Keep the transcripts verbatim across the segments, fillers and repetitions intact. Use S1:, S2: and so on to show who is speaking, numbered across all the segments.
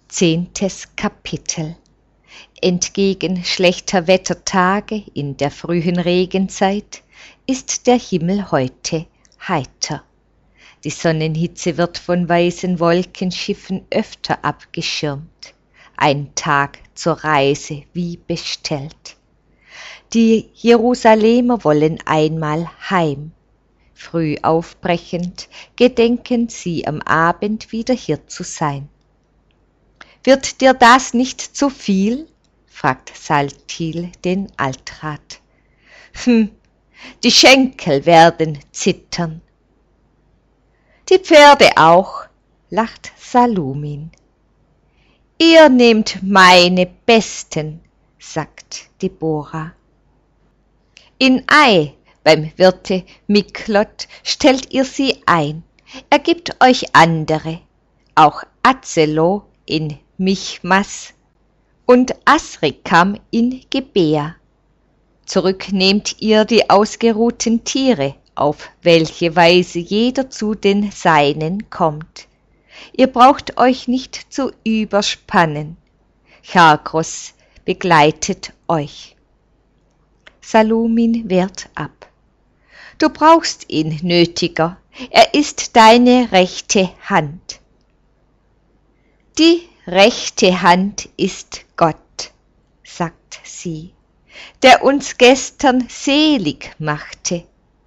S1: Zehntes Kapitel. Entgegen schlechter Wettertage in der frühen Regenzeit ist der Himmel heute heiter. Die Sonnenhitze wird von weißen Wolkenschiffen öfter abgeschirmt. Ein Tag zur Reise wie bestellt. Die Jerusalemer wollen einmal heim. Früh aufbrechend gedenken sie am Abend wieder hier zu sein. »Wird dir das nicht zu viel?« fragt Saltil den Altrat. »Hm, die Schenkel werden zittern.« »Die Pferde auch«, lacht Salumin. »Ihr nehmt meine Besten«, sagt Deborah. »In Ai, beim Wirte Miklot, stellt ihr sie ein. Er gibt euch andere, auch Azelo in Michmas und Asrikam in Gebea. Zurück nehmt ihr die ausgeruhten Tiere, auf welche Weise jeder zu den Seinen kommt. Ihr braucht euch nicht zu überspannen. Chagros begleitet euch.« Salumin wehrt ab. »Du brauchst ihn nötiger, er ist deine rechte Hand.« »Die rechte Hand ist Gott«, sagt sie, »der uns gestern selig machte.«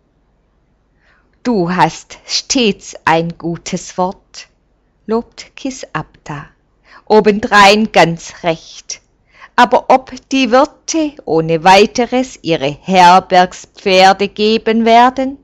S1: »Du hast stets ein gutes Wort«, lobt Kisabda, »obendrein ganz recht. Aber ob die Wirte ohne weiteres ihre Herbergspferde geben werden?«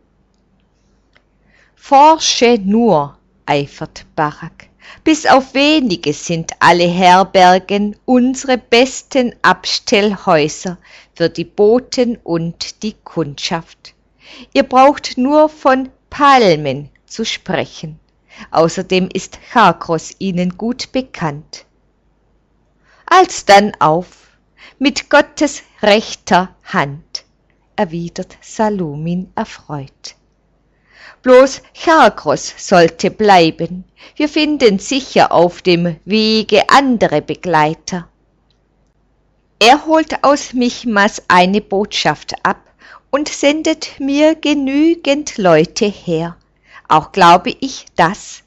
S1: »Forsche nur«, eifert Barak, »bis auf wenige sind alle Herbergen unsere besten Abstellhäuser für die Boten und die Kundschaft. Ihr braucht nur von Palmen zu sprechen. Außerdem ist Chagros ihnen gut bekannt.« »Alsdann auf, mit Gottes rechter Hand«, erwidert Salumin erfreut. »Bloß Chagros sollte bleiben, wir finden sicher auf dem Wege andere Begleiter. Er holt aus Michmas eine Botschaft ab und sendet mir genügend Leute her, auch glaube ich das.«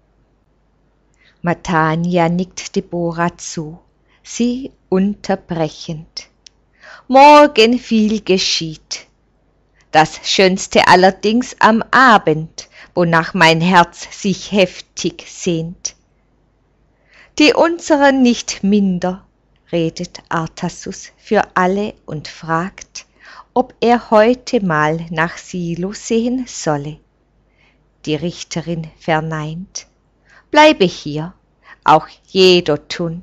S1: Matanja nickt Deborah zu, sie unterbrechend. »Morgen viel geschieht. Das Schönste allerdings am Abend, wonach mein Herz sich heftig sehnt.« »Die unseren nicht minder«, redet Artasus für alle und fragt, ob er heute mal nach Silo sehen solle. Die Richterin verneint. »Bleibe hier, auch Jedotun.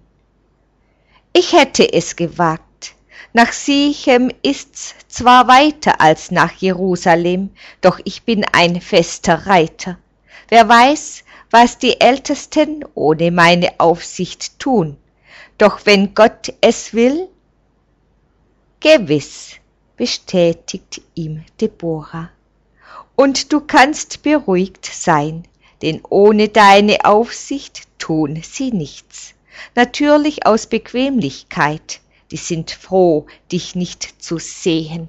S1: Ich hätte es gewagt. Nach Sichem ist's zwar weiter als nach Jerusalem, doch ich bin ein fester Reiter. Wer weiß, was die Ältesten ohne meine Aufsicht tun. Doch wenn Gott es will?« »Gewiss«, bestätigt ihm Deborah. »Und du kannst beruhigt sein, denn ohne deine Aufsicht tun sie nichts. Natürlich aus Bequemlichkeit, die sind froh, dich nicht zu sehen.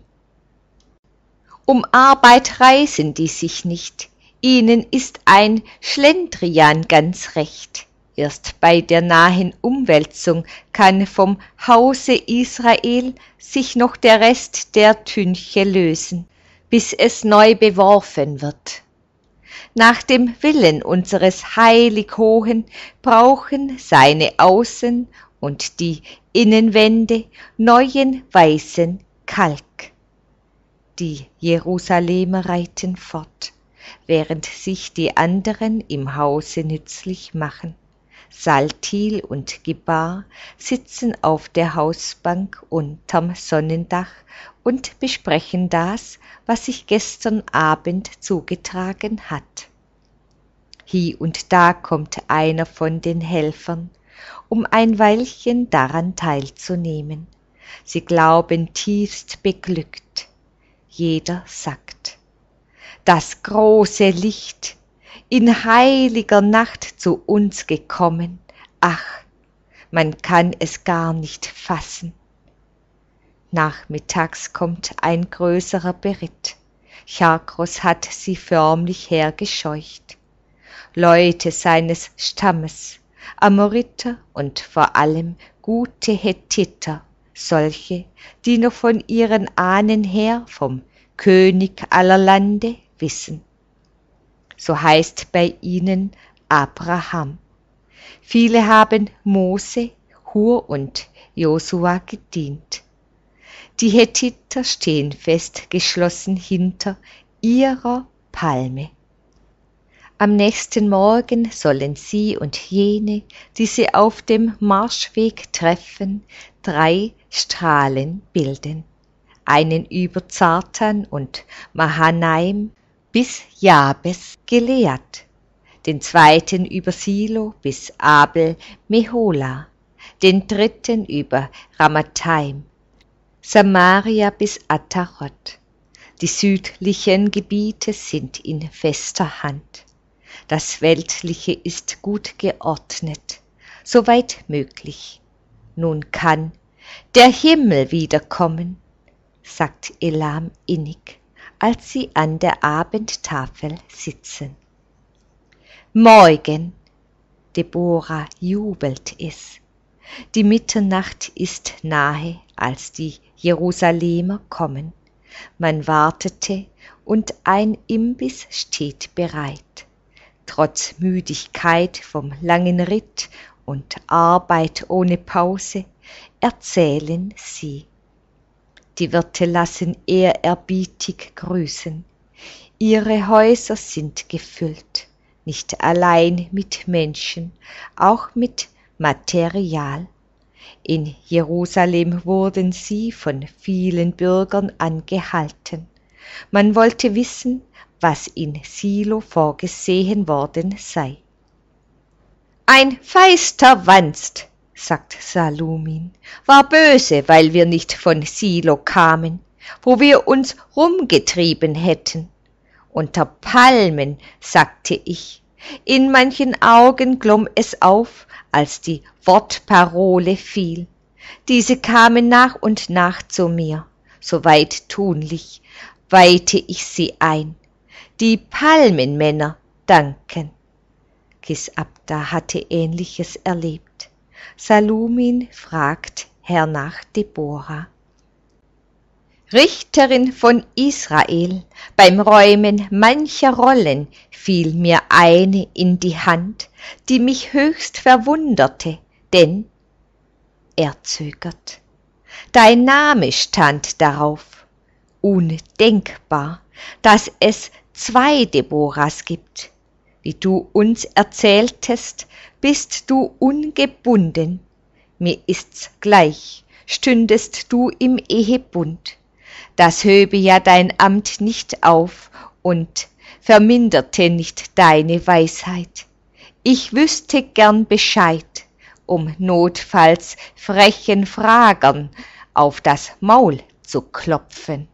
S1: Um Arbeit reißen die sich nicht, ihnen ist ein Schlendrian ganz recht. Erst bei der nahen Umwälzung kann vom Hause Israel sich noch der Rest der Tünche lösen, bis es neu beworfen wird. Nach dem Willen unseres Heilighohen brauchen seine Außen- und die Innenwände neuen weißen Kalk.« Die Jerusalemer reiten fort, während sich die anderen im Hause nützlich machen. Saltil und Gebar sitzen auf der Hausbank unterm Sonnendach und besprechen das, was sich gestern Abend zugetragen hat. Hie und da kommt einer von den Helfern, um ein Weilchen daran teilzunehmen. Sie glauben tiefst beglückt. Jeder sagt: »Das große Licht, in heiliger Nacht zu uns gekommen, ach, man kann es gar nicht fassen. Nachmittags kommt ein größerer Beritt. Charkros hat sie förmlich hergescheucht. Leute seines Stammes, Amoriter und vor allem gute Hethiter, solche, die noch von ihren Ahnen her vom König aller Lande wissen. So heißt bei ihnen Abraham. Viele haben Mose, Hur und Josua gedient. Die Hethiter stehen festgeschlossen hinter ihrer Palme. Am nächsten Morgen sollen sie und jene, die sie auf dem Marschweg treffen, drei Strahlen bilden. Einen über Zartan und Mahanaim bis Jabes Gilead, den zweiten über Silo bis Abel Mehola, den dritten über Ramathaim, Samaria bis Ataroth. Die südlichen Gebiete sind in fester Hand. Das Weltliche ist gut geordnet, soweit möglich. Nun kann der Himmel wiederkommen, sagt Elam innig, als sie an der Abendtafel sitzen. Morgen, Deborah jubelt es. Die Mitternacht ist nahe, als die Jerusalemer kommen. Man wartete und ein Imbiss steht bereit. Trotz Müdigkeit vom langen Ritt und Arbeit ohne Pause erzählen sie. Die Wirte lassen ehrerbietig grüßen. Ihre Häuser sind gefüllt, nicht allein mit Menschen, auch mit Material. In Jerusalem wurden sie von vielen Bürgern angehalten. Man wollte wissen, was in Silo vorgesehen worden sei. Ein feister Wanst, sagt Salumin, war böse, weil wir nicht von Silo kamen, wo wir uns rumgetrieben hätten. Unter Palmen, sagte ich, in manchen Augen glomm es auf, als die Wortparole fiel. Diese kamen nach und nach zu mir, soweit tunlich, weihte ich sie ein. Die Palmenmänner danken. Kisabda hatte Ähnliches erlebt. Salumin fragt hernach Deborah. Richterin von Israel, beim Räumen mancher Rollen fiel mir eine in die Hand, die mich höchst verwunderte, denn, er zögert, dein Name stand darauf. Undenkbar, dass es zwei Deborahs gibt. Wie du uns erzähltest, bist du ungebunden. Mir ist's gleich, stündest du im Ehebund. Das höbe ja dein Amt nicht auf und verminderte nicht deine Weisheit. Ich wüsste gern Bescheid, um notfalls frechen Fragern auf das Maul zu klopfen.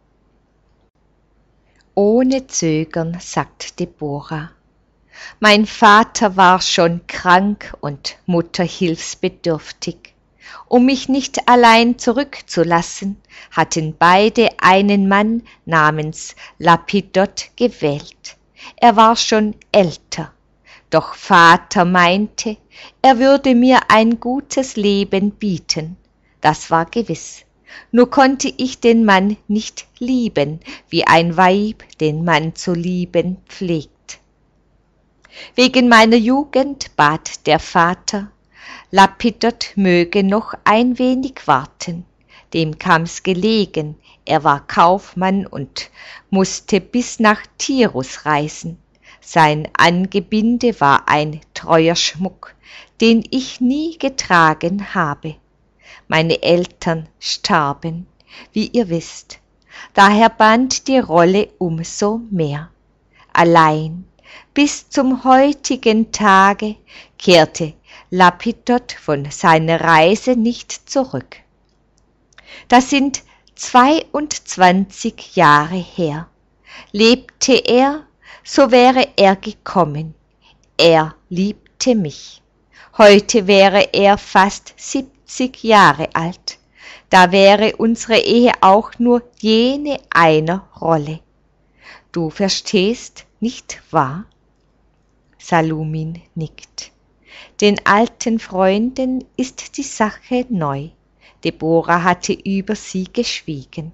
S1: Ohne Zögern sagt Deborah, mein Vater war schon krank und Mutter hilfsbedürftig. Um mich nicht allein zurückzulassen, hatten beide einen Mann namens Lapidot gewählt. Er war schon älter, doch Vater meinte, er würde mir ein gutes Leben bieten. Das war gewiss. Nur konnte ich den Mann nicht lieben, wie ein Weib den Mann zu lieben pflegt. Wegen meiner Jugend bat der Vater, Lapidot möge noch ein wenig warten. Dem kam's gelegen, er war Kaufmann und musste bis nach Tirus reisen. Sein Angebinde war ein treuer Schmuck, den ich nie getragen habe. Meine Eltern starben, wie ihr wisst, daher band die Rolle umso mehr. Allein bis zum heutigen Tage kehrte Lapidot von seiner Reise nicht zurück. Das sind zweiundzwanzig Jahre her. Lebte er, so wäre er gekommen. Er liebte mich. Heute wäre er fast siebzig Jahre alt. Da wäre unsere Ehe auch nur jene einer Rolle. Du verstehst, nicht wahr? Salumin nickt. Den alten Freunden ist die Sache neu. Deborah hatte über sie geschwiegen.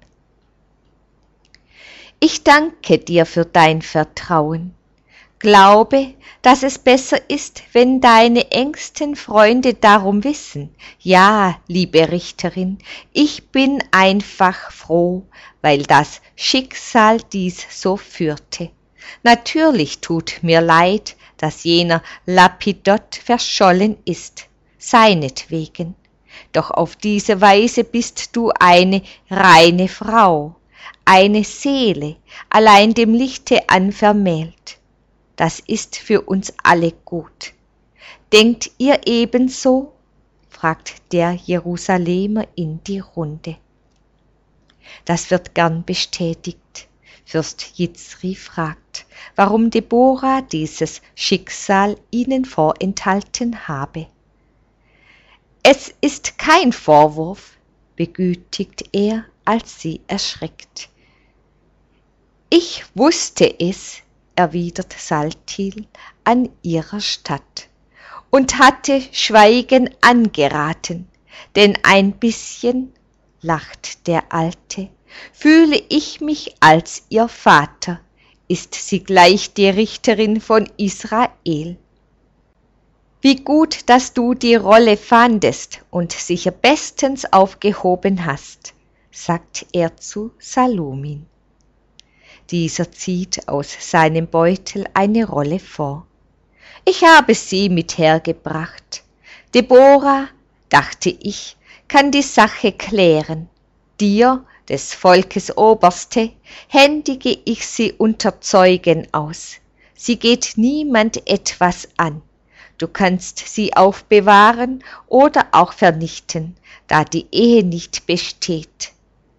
S1: Ich danke dir für dein Vertrauen. Glaube, dass es besser ist, wenn deine engsten Freunde darum wissen. Ja, liebe Richterin, ich bin einfach froh, weil das Schicksal dies so führte. Natürlich tut mir leid, dass jener Lapidot verschollen ist, seinetwegen. Doch auf diese Weise bist du eine reine Frau, eine Seele, allein dem Lichte anvermählt. Das ist für uns alle gut. Denkt ihr ebenso? Fragt der Jerusalemer in die Runde. Das wird gern bestätigt. Fürst Jitzri fragt, warum Deborah dieses Schicksal ihnen vorenthalten habe. Es ist kein Vorwurf, begütigt er, als sie erschreckt. Ich wusste es, erwidert Saltil an ihrer Statt, und hatte Schweigen angeraten, denn ein bisschen, lacht der Alte, fühle ich mich als ihr Vater, ist sie gleich die Richterin von Israel. Wie gut, dass du die Rolle fandest und sicher bestens aufgehoben hast, sagt er zu Salumin. Dieser zieht aus seinem Beutel eine Rolle vor. Ich habe sie mit hergebracht. Deborah, dachte ich, kann die Sache klären. Dir, des Volkes Oberste, händige ich sie unter Zeugen aus. Sie geht niemand etwas an. Du kannst sie aufbewahren oder auch vernichten, da die Ehe nicht besteht.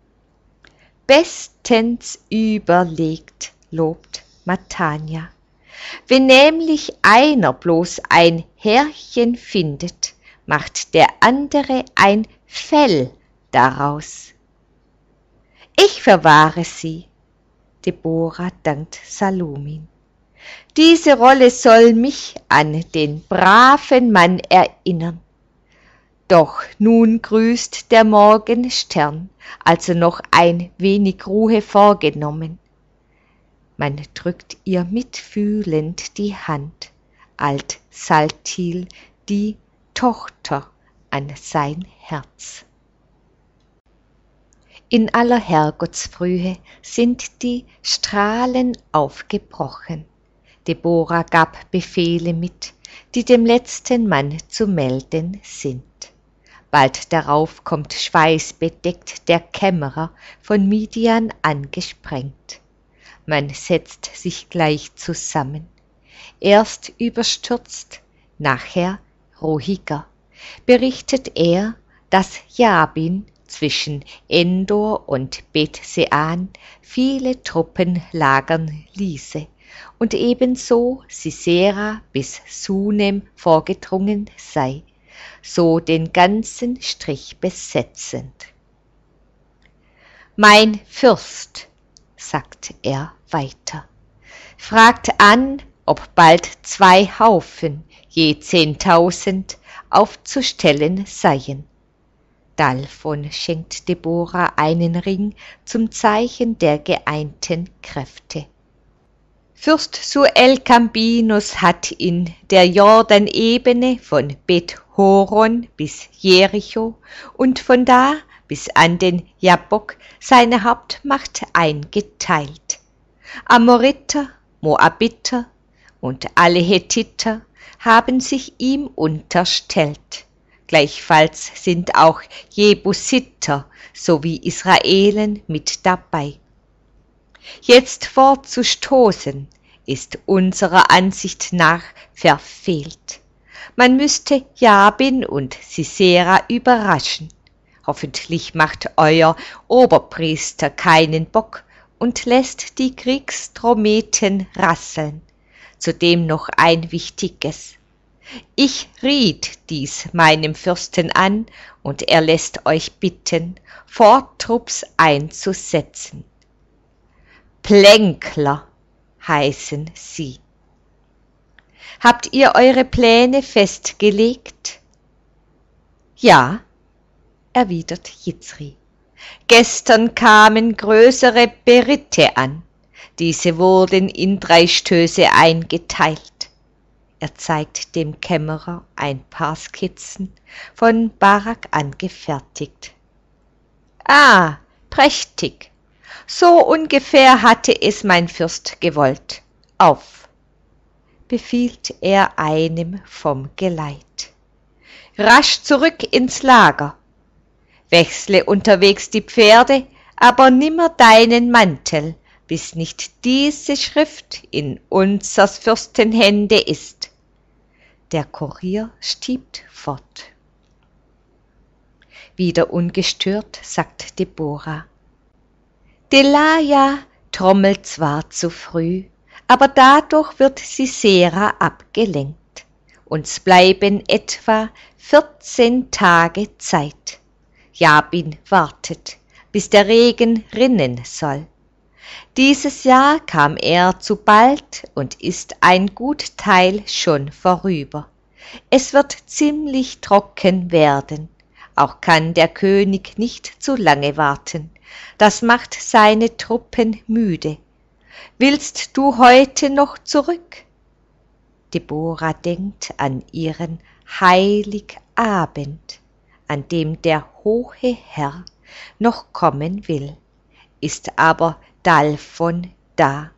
S1: Bestens überlegt, lobt Matanja. Wenn nämlich einer bloß ein Härchen findet, macht der andere ein Fell daraus. Ich verwahre sie. Deborah dankt Salumin. Diese Rolle soll mich an den braven Mann erinnern. Doch nun grüßt der Morgenstern, also noch ein wenig Ruhe vorgenommen. Man drückt ihr mitfühlend die Hand, alt Saltil die Tochter an sein Herz. In aller Herrgottsfrühe sind die Strahlen aufgebrochen. Deborah gab Befehle mit, die dem letzten Mann zu melden sind. Bald darauf kommt schweißbedeckt der Kämmerer von Midian angesprengt. Man setzt sich gleich zusammen. Erst überstürzt, nachher ruhiger, berichtet er, dass Jabin zwischen Endor und Beth-Sean viele Truppen lagern ließe und ebenso Sisera bis Sunem vorgedrungen sei, so den ganzen Strich besetzend. Mein Fürst, sagt er weiter, fragt an, ob bald zwei Haufen, je zehntausend, aufzustellen seien. Dalphon schenkt Deborah einen Ring zum Zeichen der geeinten Kräfte. Fürst Suel-Cambinus hat in der Jordanebene von Beth-Horon bis Jericho und von da bis an den Jabbok seine Hauptmacht eingeteilt. Amoriter, Moabiter und alle Hethiter haben sich ihm unterstellt. Gleichfalls sind auch Jebusiter sowie Israelen mit dabei. Jetzt vorzustoßen, ist unserer Ansicht nach verfehlt. Man müsste Jabin und Sisera überraschen. Hoffentlich macht euer Oberpriester keinen Bock und lässt die Kriegstrommeten rasseln. Zudem noch ein Wichtiges. Ich riet dies meinem Fürsten an, und er lässt euch bitten, Vortrupps einzusetzen. Plänkler heißen sie. Habt ihr eure Pläne festgelegt? Ja, erwidert Jizri. Gestern kamen größere Beritte an. Diese wurden in drei Stöße eingeteilt. Er zeigt dem Kämmerer ein paar Skizzen, von Barak angefertigt. Ah, prächtig! So ungefähr hatte es mein Fürst gewollt. Auf! Befiehlt er einem vom Geleit. Rasch zurück ins Lager. Wechsle unterwegs die Pferde, aber nimmer deinen Mantel, bis nicht diese Schrift in unsers Fürsten Hände ist. Der Kurier stiebt fort. Wieder ungestört sagt Deborah. Delaja trommelt zwar zu früh, aber dadurch wird Sisera abgelenkt. Uns bleiben etwa vierzehn Tage Zeit. Jabin wartet, bis der Regen rinnen soll. Dieses Jahr kam er zu bald und ist ein gut Teil schon vorüber. Es wird ziemlich trocken werden. Auch kann der König nicht zu lange warten. Das macht seine Truppen müde. Willst du heute noch zurück? Deborah denkt an ihren Heiligabend, an dem der hohe Herr noch kommen will, ist aber Dalphon da.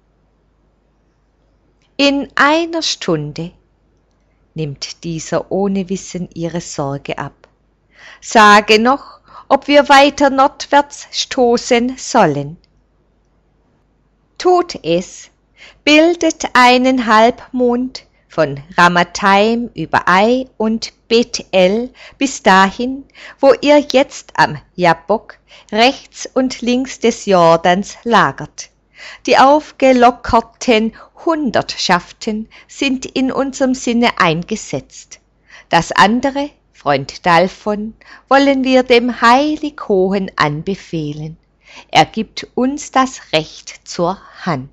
S1: In einer Stunde, nimmt dieser ohne Wissen ihre Sorge ab. Sage noch, ob wir weiter nordwärts stoßen sollen. Tut es, bildet einen Halbmond von Ramathaim über Ai und Bethel bis dahin, wo ihr jetzt am Jabbok rechts und links des Jordans lagert. Die aufgelockerten Hundertschaften sind in unserem Sinne eingesetzt. Das andere, Freund Dalphon, wollen wir dem Heilighohen anbefehlen. Er gibt uns das Recht zur Hand.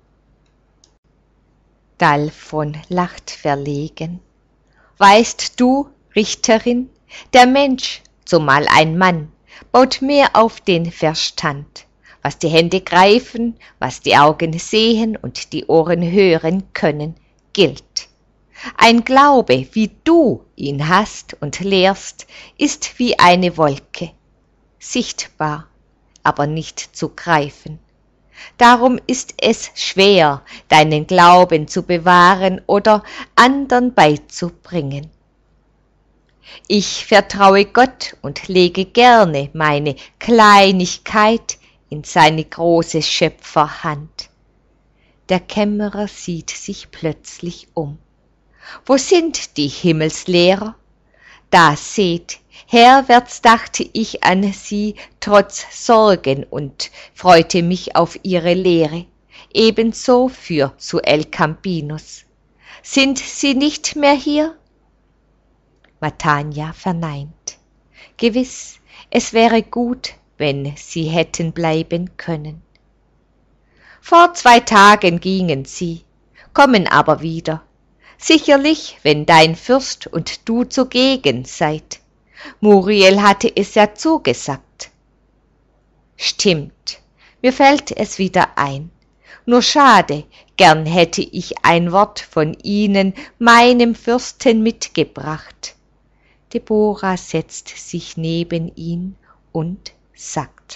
S1: Dalphon lacht verlegen. Weißt du, Richterin, der Mensch, zumal ein Mann, baut mehr auf den Verstand. Was die Hände greifen, was die Augen sehen und die Ohren hören können, gilt. Ein Glaube, wie du ihn hast und lehrst, ist wie eine Wolke, sichtbar, aber nicht zu greifen. Darum ist es schwer, deinen Glauben zu bewahren oder andern beizubringen. Ich vertraue Gott und lege gerne meine Kleinigkeit in seine große Schöpferhand. Der Kämmerer sieht sich plötzlich um. Wo sind die Himmelslehrer? Da seht, herwärts dachte ich an sie trotz Sorgen und freute mich auf ihre Lehre, ebenso für Suel Campinus. Sind sie nicht mehr hier? Matanja verneint. Gewiss, es wäre gut, wenn sie hätten bleiben können. Vor zwei Tagen gingen sie, kommen aber wieder. Sicherlich, wenn dein Fürst und du zugegen seid. Muriel hatte es ja zugesagt. Stimmt, mir fällt es wieder ein. Nur schade, gern hätte ich ein Wort von ihnen meinem Fürsten mitgebracht. Deborah setzt sich neben ihn und sagt: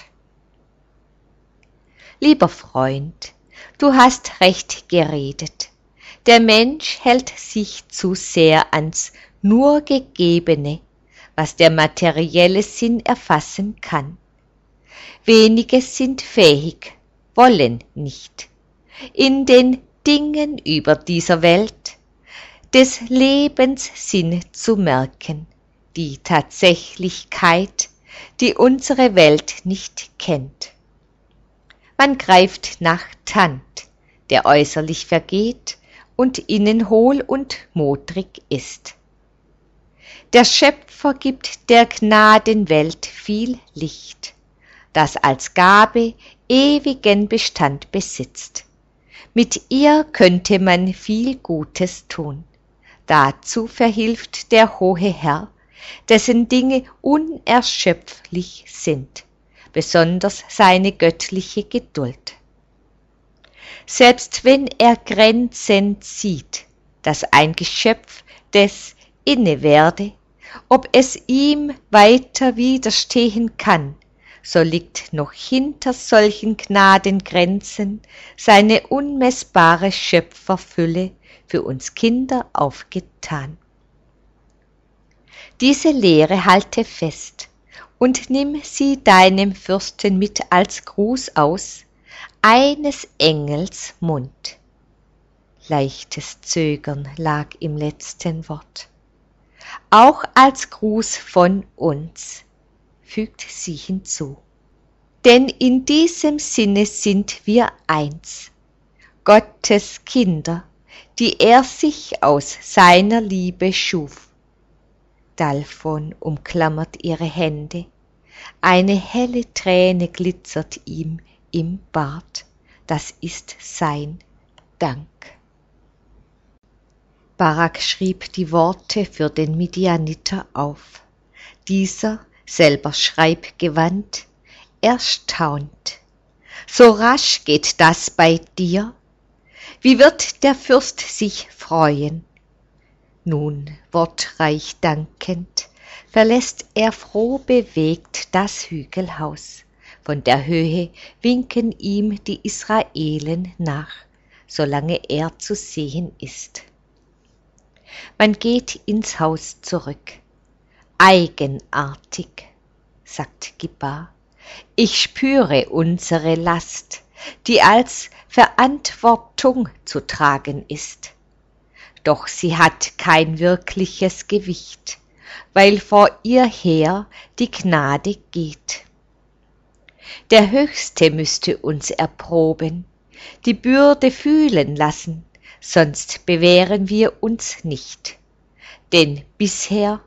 S1: Lieber Freund, du hast recht geredet. Der Mensch hält sich zu sehr ans nur Gegebene, was der materielle Sinn erfassen kann. Wenige sind fähig, wollen nicht, in den Dingen über dieser Welt des Lebens Sinn zu merken, die Tatsächlichkeit, die unsere Welt nicht kennt. Man greift nach Tand, der äußerlich vergeht und innen hohl und modrig ist. Der Schöpfer gibt der Gnadenwelt viel Licht, das als Gabe ewigen Bestand besitzt. Mit ihr könnte man viel Gutes tun. Dazu verhilft der hohe Herr, dessen Dinge unerschöpflich sind, besonders seine göttliche Geduld. Selbst wenn er Grenzen zieht, dass ein Geschöpf des inne werde, ob es ihm weiter widerstehen kann, so liegt noch hinter solchen Gnadengrenzen seine unmessbare Schöpferfülle für uns Kinder aufgetan. Diese Lehre halte fest und nimm sie deinem Fürsten mit als Gruß aus, eines Engels Mund. Leichtes Zögern lag im letzten Wort. Auch als Gruß von uns, fügt sie hinzu. Denn in diesem Sinne sind wir eins, Gottes Kinder, die er sich aus seiner Liebe schuf. Dalphon umklammert ihre Hände, eine helle Träne glitzert ihm im Bart, das ist sein Dank. Barak schrieb die Worte für den Midianiter auf. Dieser, selber schreibgewandt, erstaunt. So rasch geht das bei dir? Wie wird der Fürst sich freuen? Nun, wortreich dankend, verlässt er froh bewegt das Hügelhaus. Von der Höhe winken ihm die Israelen nach, solange er zu sehen ist. Man geht ins Haus zurück. Eigenartig, sagt Gibar. Ich spüre unsere Last, die als Verantwortung zu tragen ist. Doch sie hat kein wirkliches Gewicht, weil vor ihr her die Gnade geht. Der Höchste müsste uns erproben, die Bürde fühlen lassen, sonst bewähren wir uns nicht. Denn bisher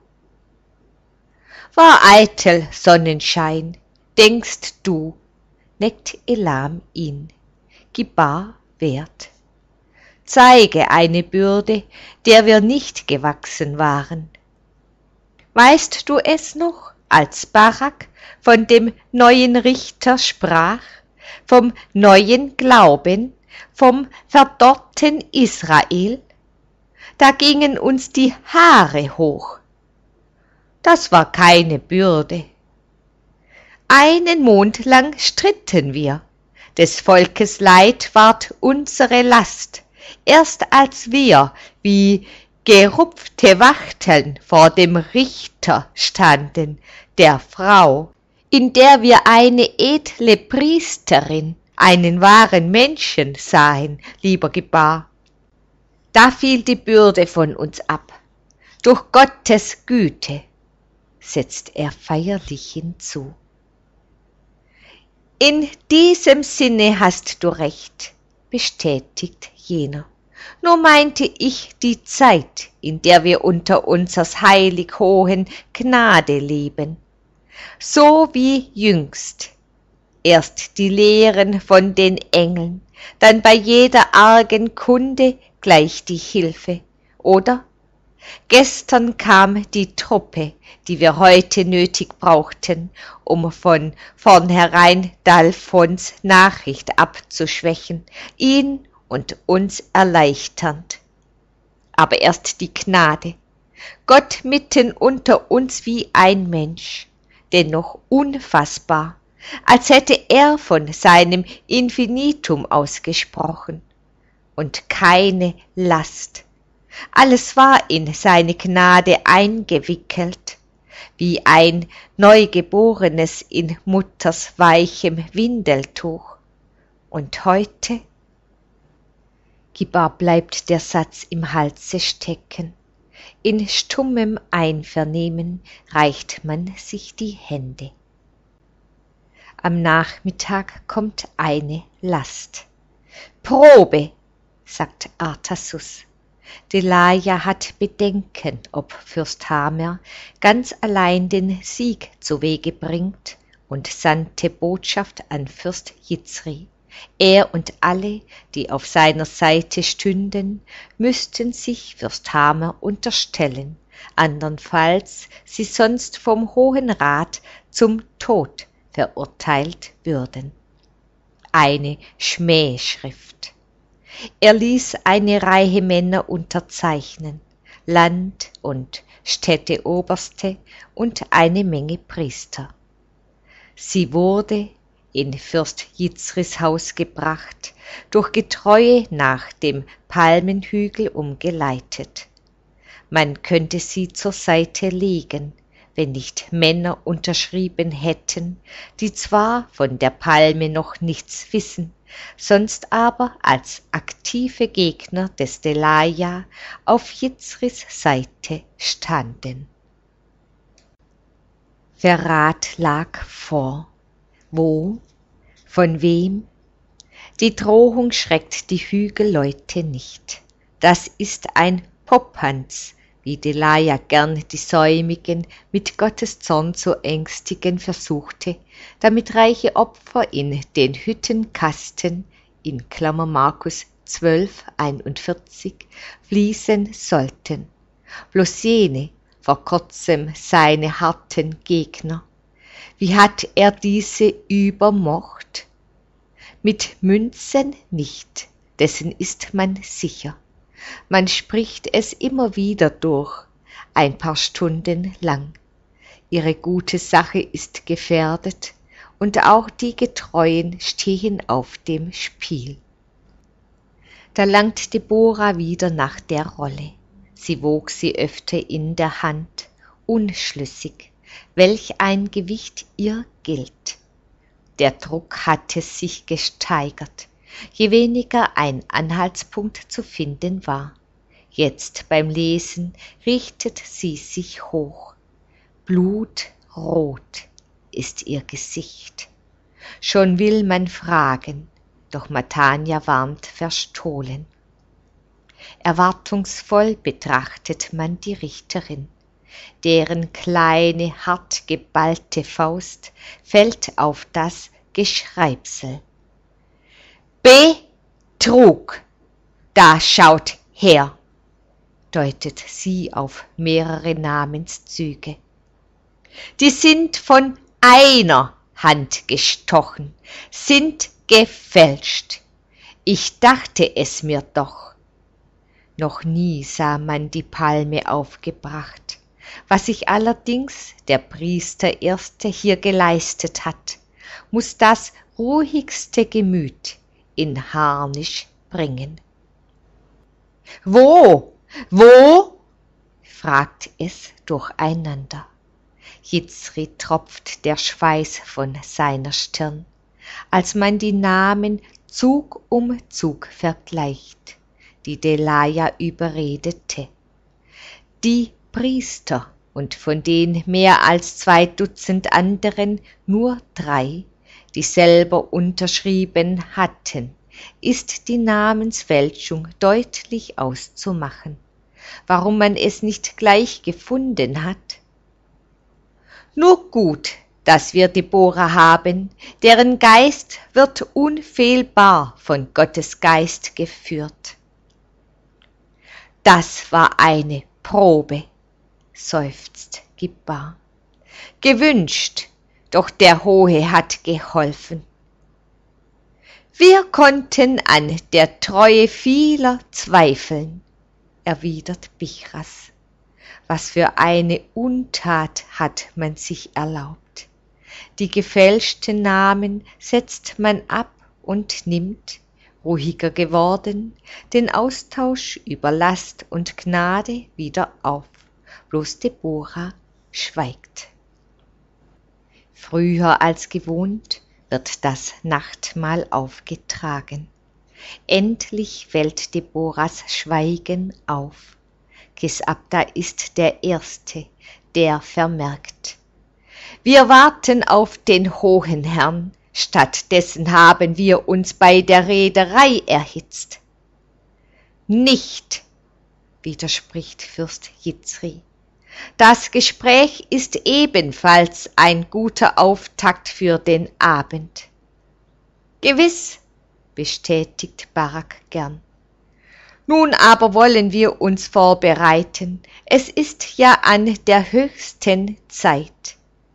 S1: war eitel Sonnenschein, denkst du, neckt Elam ihn, Gibar wehrt. Zeige eine Bürde, der wir nicht gewachsen waren. Weißt du es noch, als Barak von dem neuen Richter sprach, vom neuen Glauben, vom verdorrten Israel? Da gingen uns die Haare hoch. Das war keine Bürde. Einen Mond lang stritten wir, des Volkes Leid ward unsere Last, erst als wir wie gerupfte Wachteln vor dem Richter standen, der Frau, in der wir eine edle Priesterin, einen wahren Menschen sahen, lieber Gibar. Da fiel die Bürde von uns ab, durch Gottes Güte, setzt er feierlich hinzu. In diesem Sinne hast du recht, bestätigt jener. Nur meinte ich die Zeit, in der wir unter unsers heilig hohen Gnade leben. So wie jüngst, erst die Lehren von den Engeln, dann bei jeder argen Kunde gleich die Hilfe, oder? Gestern kam die Truppe, die wir heute nötig brauchten, um von vornherein Dalphons Nachricht abzuschwächen, ihn und uns erleichternd. Aber erst die Gnade, Gott mitten unter uns wie ein Mensch, dennoch unfassbar, als hätte er von seinem Infinitum ausgesprochen, und keine Last. Alles war in seine Gnade eingewickelt, wie ein Neugeborenes in Mutters weichem Windeltuch. Und heute? Gibar bleibt der Satz im Halse stecken. In stummem Einvernehmen reicht man sich die Hände. Am Nachmittag kommt eine Last. Probe, sagt Artasus. Delaja hat Bedenken, ob Fürst Hamer ganz allein den Sieg zuwege bringt und sandte Botschaft an Fürst Yitzri. Er und alle, die auf seiner Seite stünden, müssten sich Fürst Hamer unterstellen, andernfalls sie sonst vom Hohen Rat zum Tod verurteilt würden. Eine Schmähschrift. Er ließ eine Reihe Männer unterzeichnen, Land- und Städteoberste und eine Menge Priester. Sie wurde in Fürst Yitzris Haus gebracht, durch Getreue nach dem Palmenhügel umgeleitet. Man könnte sie zur Seite legen, wenn nicht Männer unterschrieben hätten, die zwar von der Palme noch nichts wissen, sonst aber als aktive Gegner des Delaja auf Yitzris Seite standen. Verrat lag vor. Wo? Von wem? Die Drohung schreckt die Hügelleute nicht. Das ist ein Popanz, wie Delaja gern die Säumigen mit Gottes Zorn zu ängstigen versuchte, damit reiche Opfer in den Hüttenkasten, in Klammer Markus zwölf einundvierzig, fließen sollten. Bloß jene, vor kurzem seine harten Gegner, wie hat er diese übermocht? Mit Münzen nicht, dessen ist man sicher. Man spricht es immer wieder durch, ein paar Stunden lang. Ihre gute Sache ist gefährdet und auch die Getreuen stehen auf dem Spiel. Da langt Deborah wieder nach der Rolle. Sie wog sie öfter in der Hand, unschlüssig, welch ein Gewicht ihr gilt. Der Druck hatte sich gesteigert, je weniger ein Anhaltspunkt zu finden war. Jetzt beim Lesen richtet sie sich hoch. Blutrot ist ihr Gesicht. Schon will man fragen, doch Matanja warnt verstohlen. Erwartungsvoll betrachtet man die Richterin, deren kleine, hart geballte Faust fällt auf das Geschreibsel. Betrug, da schaut her, deutet sie auf mehrere Namenszüge. Die sind von einer Hand gestochen, sind gefälscht. Ich dachte es mir doch. Noch nie sah man die Palme aufgebracht, was sich allerdings der Priester Erste hier geleistet hat, muß das ruhigste Gemüt in Harnisch bringen. Wo, wo? fragt es durcheinander. Yitzri tropft der Schweiß von seiner Stirn, als man die Namen Zug um Zug vergleicht, die Delaja überredete. Die Priester und von den mehr als zwei Dutzend anderen nur drei, die selber unterschrieben hatten, ist die Namensfälschung deutlich auszumachen. Warum man es nicht gleich gefunden hat? Nur gut, dass wir Deborah haben, deren Geist wird unfehlbar von Gottes Geist geführt. Das war eine Probe, seufzt Gibbar. Gewünscht, doch der Hohe hat geholfen. Wir konnten an der Treue vieler zweifeln, erwidert Bichras. Was für eine Untat hat man sich erlaubt. Die gefälschten Namen setzt man ab und nimmt, ruhiger geworden, den Austausch über Last und Gnade wieder auf. Bloß Deborah schweigt. Früher als gewohnt wird das Nachtmahl aufgetragen. Endlich fällt Deborahs Schweigen auf. Kisabda ist der Erste, der vermerkt: Wir warten auf den hohen Herrn, stattdessen haben wir uns bei der Reederei erhitzt. Nicht, widerspricht Fürst Jitzri. Das Gespräch ist ebenfalls ein guter Auftakt für den Abend. Gewiss, bestätigt Barak gern. Nun aber wollen wir uns vorbereiten. Es ist ja an der höchsten Zeit.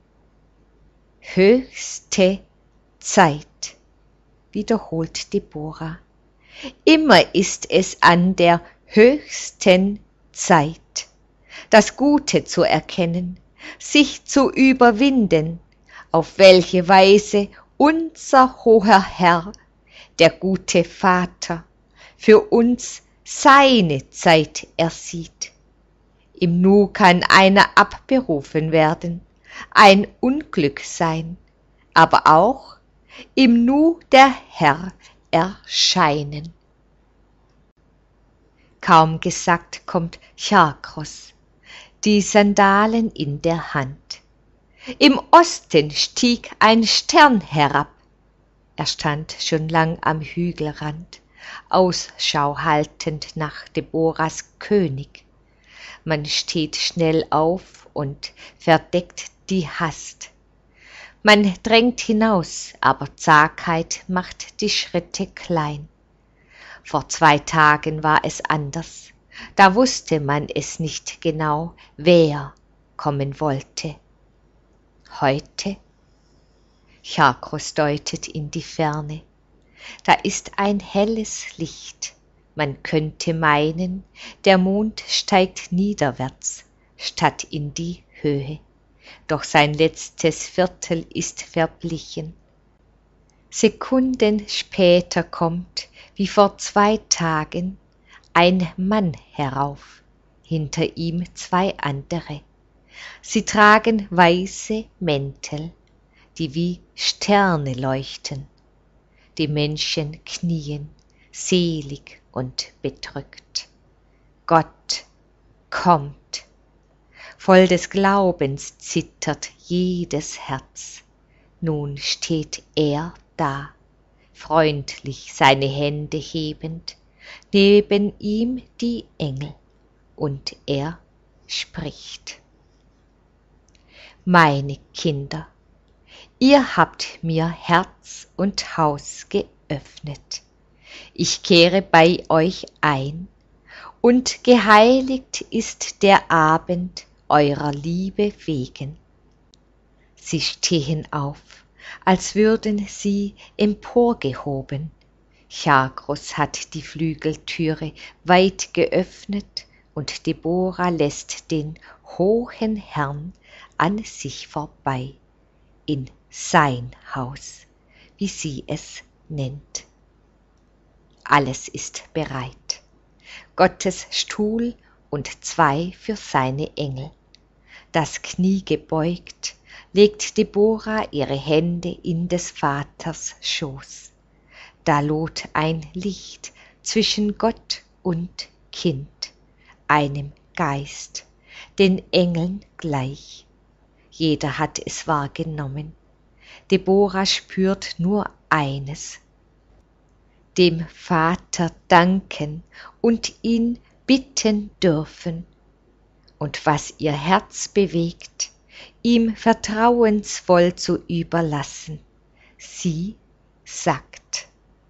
S1: Höchste Zeit, wiederholt Deborah. Immer ist es an der höchsten Zeit, das Gute zu erkennen, sich zu überwinden, auf welche Weise unser hoher Herr, der gute Vater, für uns seine Zeit ersieht. Im Nu kann einer abberufen werden, ein Unglück sein, aber auch im Nu der Herr erscheinen. Kaum gesagt kommt Chakros, die Sandalen in der Hand. Im Osten stieg ein Stern herab. Er stand schon lang am Hügelrand, Ausschau haltend nach Deborahs König. Man steht schnell auf und verdeckt die Hast. Man drängt hinaus, aber Zagheit macht die Schritte klein. Vor zwei Tagen war es anders, da wusste man es nicht genau, wer kommen wollte. Heute? Chakros deutet in die Ferne. Da ist ein helles Licht. Man könnte meinen, der Mond steigt niederwärts, statt in die Höhe. Doch sein letztes Viertel ist verblichen. Sekunden später kommt, wie vor zwei Tagen, ein Mann herauf, hinter ihm zwei andere. Sie tragen weiße Mäntel, die wie Sterne leuchten. Die Menschen knien, selig und bedrückt. Gott kommt. Voll des Glaubens zittert jedes Herz. Nun steht er da, freundlich seine Hände hebend, neben ihm die Engel, und er spricht. Meine Kinder, ihr habt mir Herz und Haus geöffnet. Ich kehre bei euch ein, und geheiligt ist der Abend eurer Liebe wegen. Sie stehen auf, als würden sie emporgehoben. Chakros hat die Flügeltüre weit geöffnet, und Deborah lässt den hohen Herrn an sich vorbei, in sein Haus, wie sie es nennt. Alles ist bereit. Gottes Stuhl und zwei für seine Engel. Das Knie gebeugt, legt Deborah ihre Hände in des Vaters Schoß. Da loht ein Licht zwischen Gott und Kind, einem Geist, den Engeln gleich. Jeder hat es wahrgenommen. Deborah spürt nur eines: dem Vater danken und ihn bitten dürfen, und was ihr Herz bewegt, ihm vertrauensvoll zu überlassen. Sie sagt: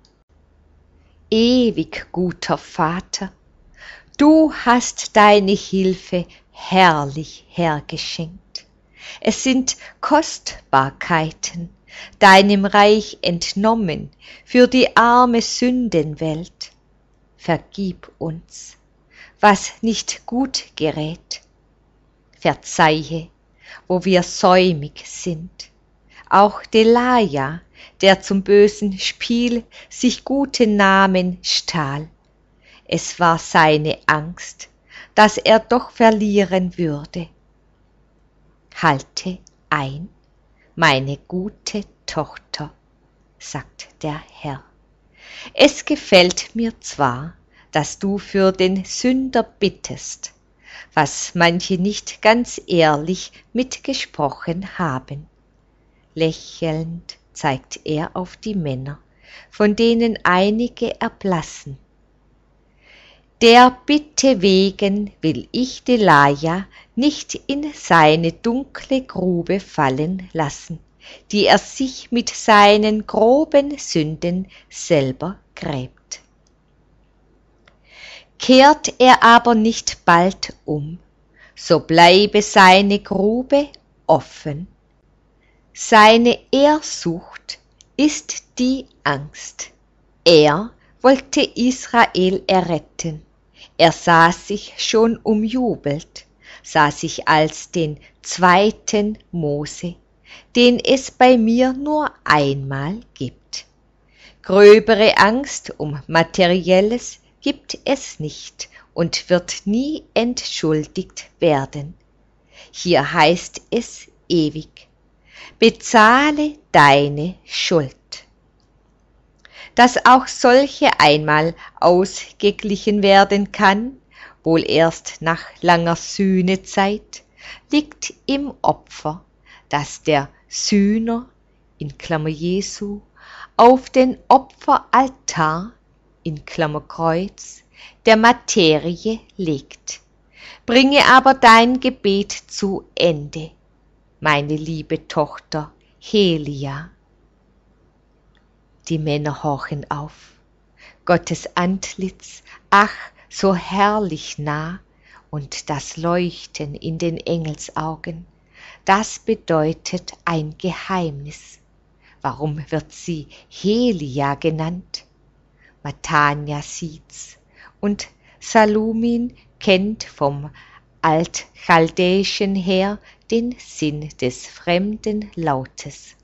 S1: Ewig guter Vater, du hast deine Hilfe herrlich hergeschenkt. Es sind Kostbarkeiten, deinem Reich entnommen, für die arme Sündenwelt. Vergib uns, was nicht gut gerät. Verzeihe, wo wir säumig sind. Auch Delaja, der zum bösen Spiel sich gute Namen stahl. Es war seine Angst, dass er doch verlieren würde. Halte ein, meine gute Tochter, sagt der Herr. Es gefällt mir zwar, dass du für den Sünder bittest, was manche nicht ganz ehrlich mitgesprochen haben. Lächelnd zeigt er auf die Männer, von denen einige erblassen. Der Bitte wegen will ich Delaja nicht in seine dunkle Grube fallen lassen, die er sich mit seinen groben Sünden selber gräbt. Kehrt er aber nicht bald um, so bleibe seine Grube offen. Seine Ehrsucht ist die Angst. Er wollte Israel erretten. Er sah sich schon umjubelt, sah sich als den zweiten Mose, den es bei mir nur einmal gibt. Gröbere Angst um Materielles gibt es nicht und wird nie entschuldigt werden. Hier heißt es ewig: Bezahle deine Schuld. Dass auch solche einmal ausgeglichen werden kann, wohl erst nach langer Sühnezeit, liegt im Opfer, das der Sühner, in Klammer Jesu, auf den Opferaltar, in Klammer Kreuz, der Materie legt. Bringe aber dein Gebet zu Ende, meine liebe Tochter Helia. Die Männer horchen auf. Gottes Antlitz, ach, so herrlich nah, und das Leuchten in den Engelsaugen, das bedeutet ein Geheimnis. Warum wird sie Helia genannt? Matanja sieht's, und Salumin kennt vom Altchaldäischen her den Sinn des fremden Lautes.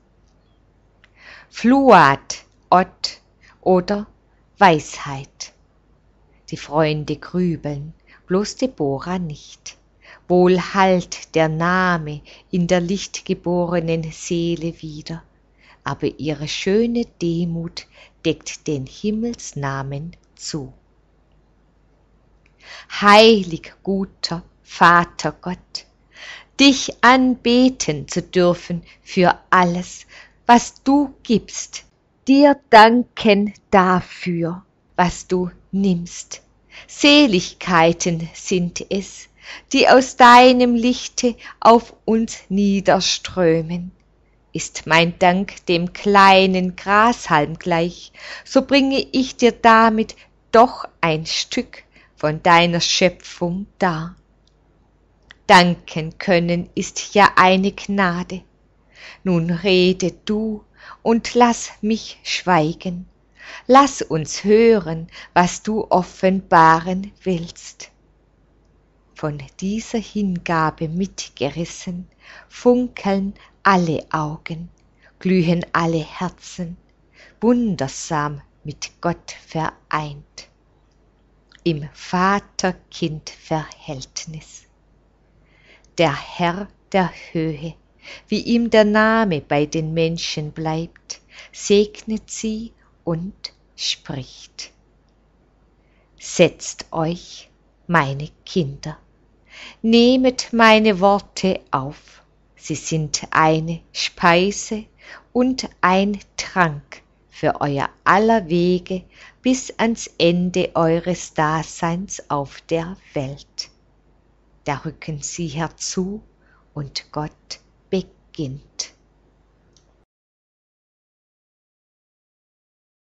S1: Fluat, Ott oder Weisheit. Die Freunde grübeln, bloß Deborah nicht. Wohl hallt der Name in der lichtgeborenen Seele wieder, aber ihre schöne Demut deckt den Himmelsnamen zu. Heilig, guter Vater Gott, dich anbeten zu dürfen für alles, was du gibst, dir danken dafür, was du nimmst. Seligkeiten sind es, die aus deinem Lichte auf uns niederströmen. Ist mein Dank dem kleinen Grashalm gleich, so bringe ich dir damit doch ein Stück von deiner Schöpfung dar. Danken können ist ja eine Gnade. Nun rede du und lass mich schweigen. Lass uns hören, was du offenbaren willst. Von dieser Hingabe mitgerissen, funkeln alle Augen, glühen alle Herzen, wundersam mit Gott vereint, im Vater-Kind-Verhältnis. Der Herr der Höhe, wie ihm der Name bei den Menschen bleibt, segnet sie und spricht: Setzt euch, meine Kinder, nehmet meine Worte auf, sie sind eine Speise und ein Trank für euer aller Wege bis ans Ende eures Daseins auf der Welt. Da rücken sie herzu und Gott beginnt.